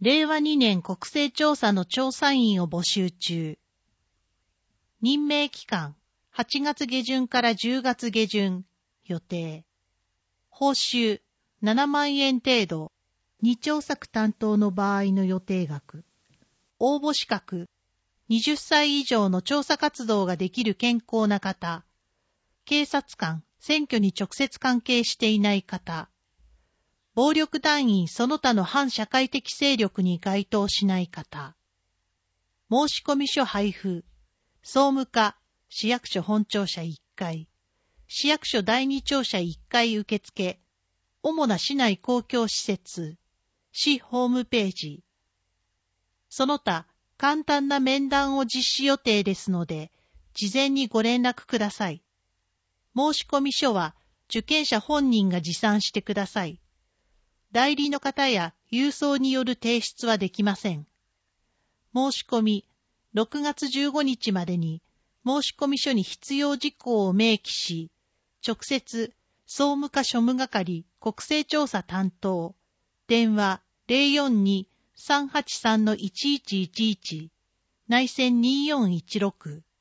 令和2年国勢調査の調査員を募集中。任命期間、8月下旬から10月下旬、予定。報酬、7万円程度。2調作担当の場合の予定額。応募資格、20歳以上の調査活動ができる健康な方。警察官、選挙に直接関係していない方。暴力団員その他の反社会的勢力に該当しない方。申込書配布。総務課、市役所本庁舎1階。市役所第2庁舎1階受付。主な市内公共施設。市ホームページ。その他、簡単な面談を実施予定ですので、事前にご連絡ください。申込書は、受験者本人が持参してください。代理の方や郵送による提出はできません。申し込み、6月15日までに申込書に必要事項を明記し、直接、総務課庶務係国勢調査担当、電話 042-383-1111、内線2416、